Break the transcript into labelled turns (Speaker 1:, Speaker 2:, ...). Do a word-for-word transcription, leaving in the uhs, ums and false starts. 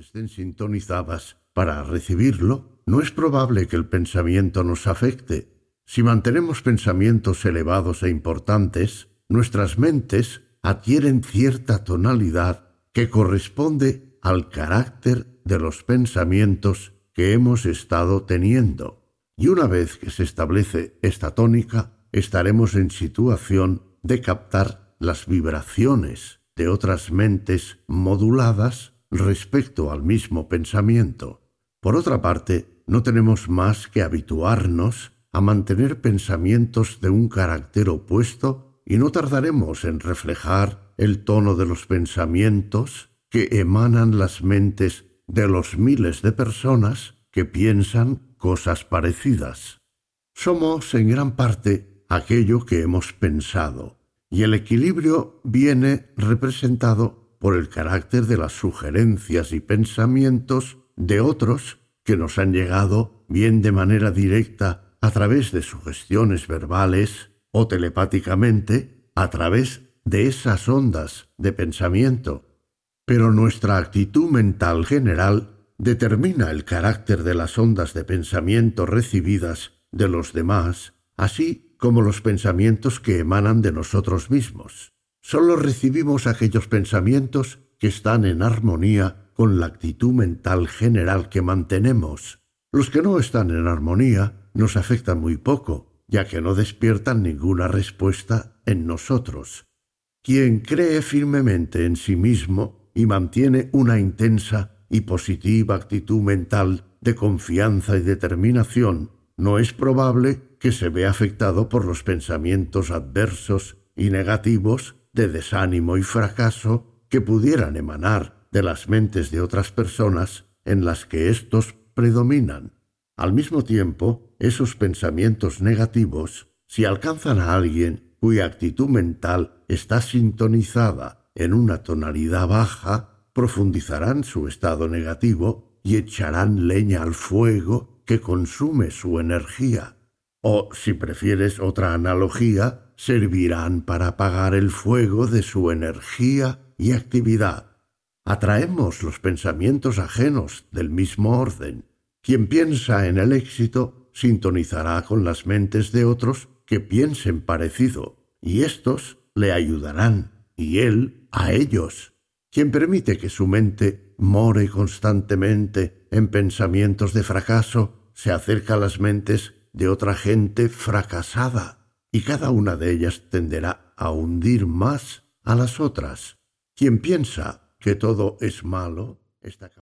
Speaker 1: estén sintonizadas para recibirlo, no es probable que el pensamiento nos afecte. Si mantenemos pensamientos elevados e importantes, nuestras mentes adquieren cierta tonalidad que corresponde al carácter de los pensamientos que hemos estado teniendo. Y una vez que se establece esta tónica, estaremos en situación de captar las vibraciones de otras mentes moduladas respecto al mismo pensamiento. Por otra parte, no tenemos más que habituarnos a mantener pensamientos de un carácter opuesto y no tardaremos en reflejar el tono de los pensamientos que emanan las mentes de los miles de personas que piensan cosas parecidas. Somos en gran parte aquello que hemos pensado, y el equilibrio viene representado por el carácter de las sugerencias y pensamientos de otros que nos han llegado bien de manera directa a través de sugestiones verbales o telepáticamente a través de esas ondas de pensamiento. Pero nuestra actitud mental general determina el carácter de las ondas de pensamiento recibidas de los demás, así como los pensamientos que emanan de nosotros mismos. Solo recibimos aquellos pensamientos que están en armonía con la actitud mental general que mantenemos. Los que no están en armonía nos afectan muy poco, ya que no despiertan ninguna respuesta en nosotros. Quien cree firmemente en sí mismo y mantiene una intensa y positiva actitud mental de confianza y determinación, no es probable que se vea afectado por los pensamientos adversos y negativos de desánimo y fracaso que pudieran emanar de las mentes de otras personas en las que éstos predominan. Al mismo tiempo, esos pensamientos negativos, si alcanzan a alguien cuya actitud mental está sintonizada en una tonalidad baja, profundizarán su estado negativo y echarán leña al fuego que consume su energía. O, si prefieres otra analogía, servirán para apagar el fuego de su energía y actividad. Atraemos los pensamientos ajenos del mismo orden. Quien piensa en el éxito sintonizará con las mentes de otros que piensen parecido, y éstos le ayudarán, y él a ellos. Quien permite que su mente more constantemente en pensamientos de fracaso, se acerca a las mentes de otra gente fracasada, y cada una de ellas tenderá a hundir más a las otras. Quien piensa que todo es malo está